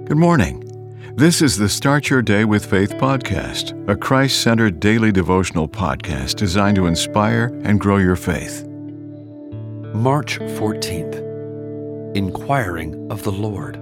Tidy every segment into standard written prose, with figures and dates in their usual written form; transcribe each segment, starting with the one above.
Good morning. This is the Start Your Day with Faith podcast, a Christ-centered daily devotional podcast designed to inspire and grow your faith. March 14th. Inquiring of the Lord.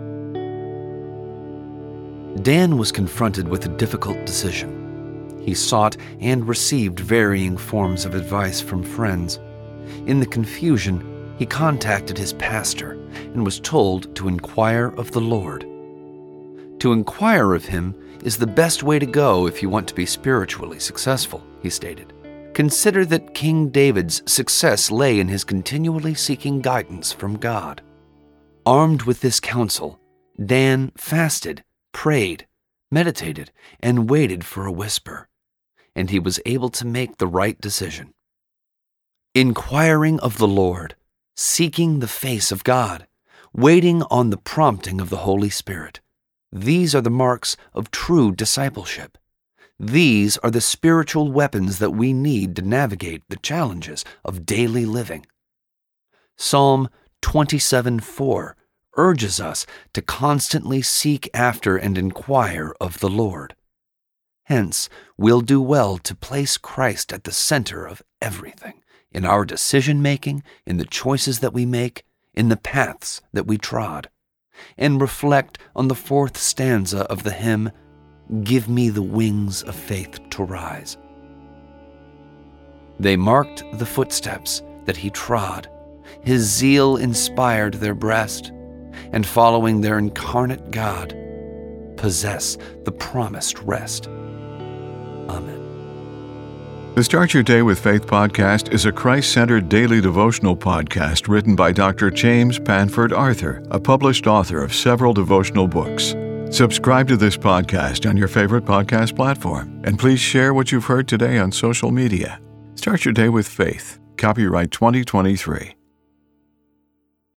Dan was confronted with a difficult decision. He sought and received varying forms of advice from friends. In the confusion, he contacted his pastor and was told to inquire of the Lord. To inquire of him is the best way to go if you want to be spiritually successful, he stated. Consider that King David's success lay in his continually seeking guidance from God. Armed with this counsel, Dan fasted, prayed, meditated, and waited for a whisper, and he was able to make the right decision. Inquiring of the Lord, seeking the face of God, waiting on the prompting of the Holy Spirit. These are the marks of true discipleship. These are the spiritual weapons that we need to navigate the challenges of daily living. Psalm 27:4 urges us to constantly seek after and inquire of the Lord. Hence, we'll do well to place Christ at the center of everything, in our decision-making, in the choices that we make, in the paths that we trod, and reflect on the fourth stanza of the hymn, "Give me the wings of faith to rise." They marked the footsteps that he trod. His zeal inspired their breast, and following their incarnate God, possess the promised rest. Amen. The Start Your Day with Faith podcast is a Christ-centered daily devotional podcast written by Dr. James Panford Arthur, a published author of several devotional books. Subscribe to this podcast on your favorite podcast platform, and please share what you've heard today on social media. Start your day with faith. Copyright 2023.